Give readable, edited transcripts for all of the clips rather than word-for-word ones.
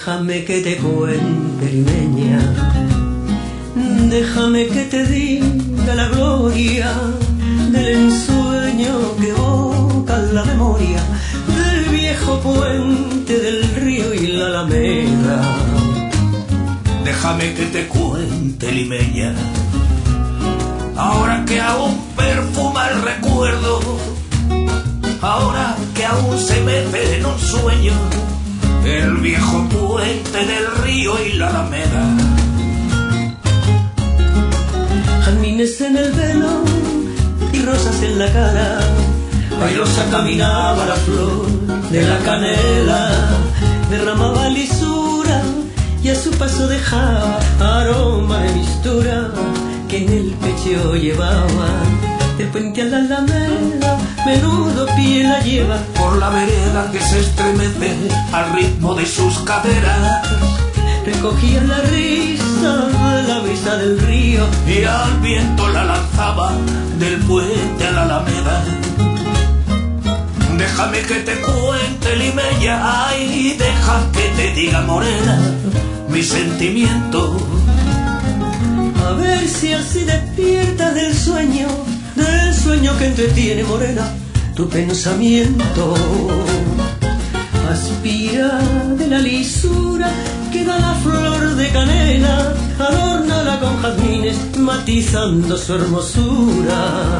Déjame que te cuente, limeña, déjame que te diga la gloria del ensueño que evoca la memoria del viejo puente del río y la alameda. Déjame que te cuente, limeña, ahora que aún perfuma el recuerdo, ahora que aún se mece en un sueño el viejo puente del río y la alameda. Jazmines en el velo y rosas en la cara, airosa caminaba la flor de la canela, derramaba lisura y a su paso dejaba aroma de mistura que en el pecho llevaba. Del puente a la alameda, menudo pie la lleva por la vereda que se estremece al ritmo de sus caderas. Recogía la risa de la brisa del río y al viento la lanzaba del puente a la alameda. Déjame que te cuente, limeña, ay, deja que te diga, morena, mi sentimiento. A ver si así despiertas del sueño que entretiene, morena, tu pensamiento. Aspira de la lisura que da la flor de canela, adórnala con jazmines matizando su hermosura.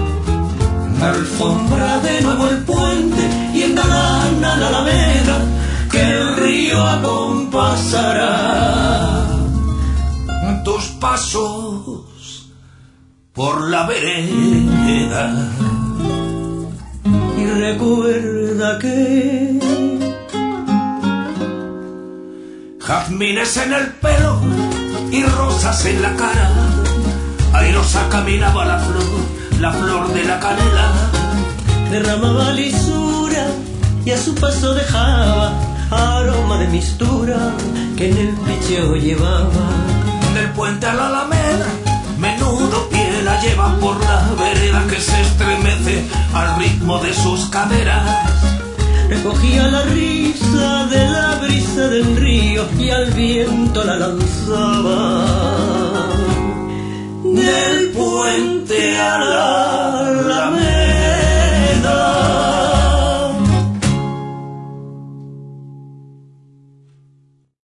Alfombra de nuevo el puente y engalana la alameda que el río acompasará tus pasos por la vereda. Y recuerda que jazmines en el pelo y rosas en la cara, airosa caminaba la flor de la canela, derramaba lisura y a su paso dejaba aroma de mistura que en el pecho llevaba. Del puente a la alameda, menudo pie la lleva por la vereda que se estremece al ritmo de sus caderas. Recogía la risa de la brisa del río y al viento la lanzaba del puente